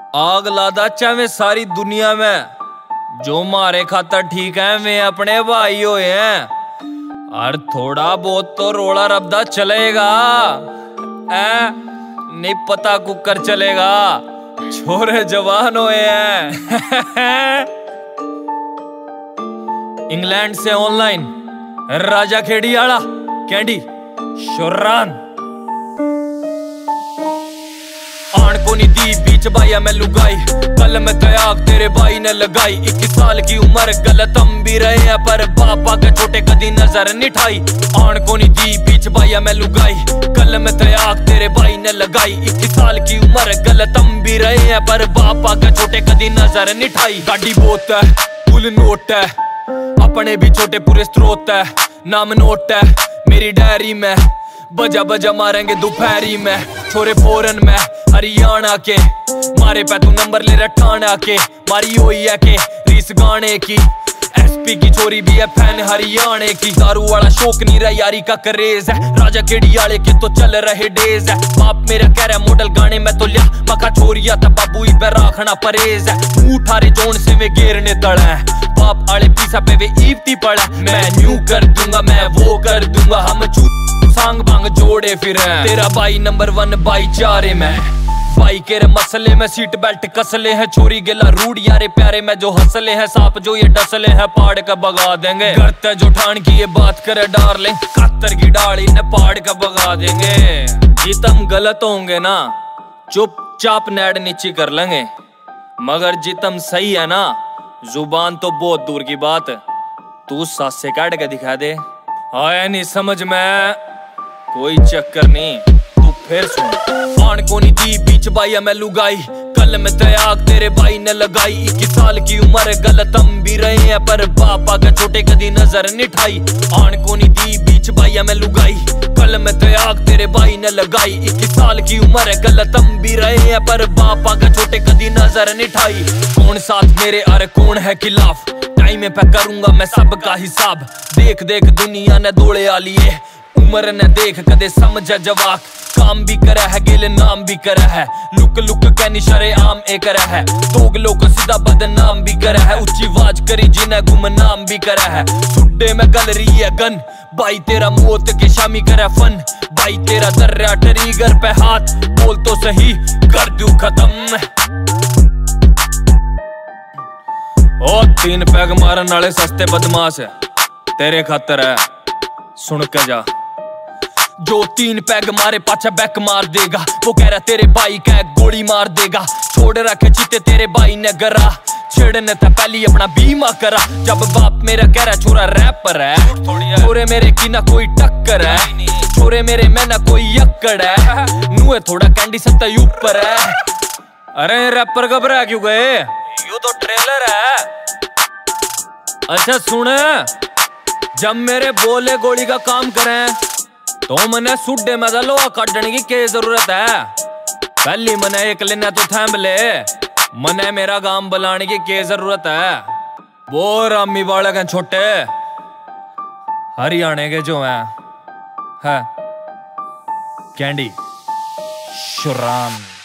आग लादा चाहे सारी दुनिया में, जो मारे खातर ठीक है वे अपने भाई होए हैं। और थोड़ा बहुत तो रोड़ा रबदा चलेगा, नहीं पता कुकर चलेगा, छोरे जवान होए हैं। इंग्लैंड से ऑनलाइन राजा खेड़ी आड़ा कैंडी शुरान आन को नी दी बीच बाया मैं लुगाई, कल में तयाग तेरे भाई ने लगाई। 21 साल की उम्र गलत हम भी रहे हैं, पर पापा के छोटे कदी नजर नहीं ठाई। आन को नी दी बीच बाया मैं लुगाई, कल में तयाग तेरे भाई ने लगाई। 21 साल की उम्र गलत हम भी रहे हैं, पर पापा के छोटे कदी नजर नहीं ठाई। गाड़ी बोत है फुल नोट है, अपने भी छोटे पूरे स्रोत है, नाम नोट है मेरी डायरी में। बजा बजा मारेंगे दोपहरी में, छोरे फोरन में हरियाणा के, मारे पे तू नंबर ले रठाना के। मारी हुई है के रीस गाने की, एसपी की छोरी भी है फैन हरियाणे की। दारू वाला शौक नहीं रहा यारी का क्रेज है, राजा केड़ी आले के तो चल रहे डेज है। बाप मेरा कह रहा मॉडल गाने में तो लिया, मखा छोरिया था बाबू ही पे राखना परेज है। उठारे जोन से वे गेरने तड़ा है, बाप आले पीसा पे वे ईवती पड़ा। मैं न्यू कर दूंगा मैं वो कर दूंगा, हम सांग बांग जोड़े फिर है। तेरा भाई नंबर 1 भाईचारे में, भाई के मसले में सीट बेल्ट कसले हैं। छोरी गेला रूड यारे प्यारे में जो हंसले हैं, सांप जो ये डसले हैं पाड़ का भगा देंगे। करते जो ठान की ये बात करे डार्लिंग, कातर की डाली ने पाड़ का भगा देंगे। जितम गलत होंगे ना चुपचाप नेड नीचे कर लेंगे, मगर जितम सही है ना जुबान तो बहुत दूर की बात। तू सास से काट के दिखा दे, आया नहीं समझ में कोई चक्कर नहीं, तू फिर सुन। आन को नी दी बीच बाया मैं लुगाई, कल में तयाग तेरे भाई ने लगाई। 21 साल की उम्र गलत हम भी रहे हैं, पर पापा के छोटे कदी नजर नहीं ठाई। आन को नी दी बीच बाया मैं लुगाई, कल में तयाग तेरे भाई ने लगाई। 21 साल की उम्र गलत हम भी रहे हैं, पर पापा के छोटे कदी नजर नहीं ठाई। कौन साथ मेरे अरे कौन है खिलाफ, टाइम पे करूंगा मैं सबका हिसाब। देख देख दुनिया ने दौड़े आ लिए, उम्र ने देख कदे समझ जवाक। काम भी करा है गेले नाम भी करा है, लुक लुक कहनी शरे आम ए करा है। दोगलों को सीधा बदनाम भी करा है, ऊंची आवाज करी जिन्हें गुमनाम भी करा है। सुड्डे में गल रही है गन, भाई तेरा मौत के शामी करा फन। भाई तेरा दर्रा टरीगर पे हाथ, बोल तो सही कर दूं खत्म। ओ 3 पैग मारन वाले सस्ते बदमाश है तेरे खातर है, सुन के जा। जो 3 पैग मारे पाछा बैक मार देगा, वो कह रहा तेरे भाई का गोली मार देगा। छोड़ रखे चीते तेरे भाई ने गरा, छेड़ने था पहली अपना बीमा करा। जब बाप मेरा कह रहा छोरा रैपर है, छोरे मेरे की ना कोई टक्कर है, छोरे मेरे में ना कोई अक्कड़ है। नुए थोड़ा कैंडी सत्ता ऊपर है। अरे रैपर घबरा क्यों गए, यू तो ट्रेलर है। अच्छा सुन, जब मेरे बोले गोली का काम करें तो मने सुड्डे में लोहा काटने की क्या जरूरत है। पहली मने एक लेना तो थैम्ब ले, मने मेरा गांव बुलाने की क्या जरूरत है। वो रामी वाले के छोटे हरियाणे के जो है कैंडी शुरान।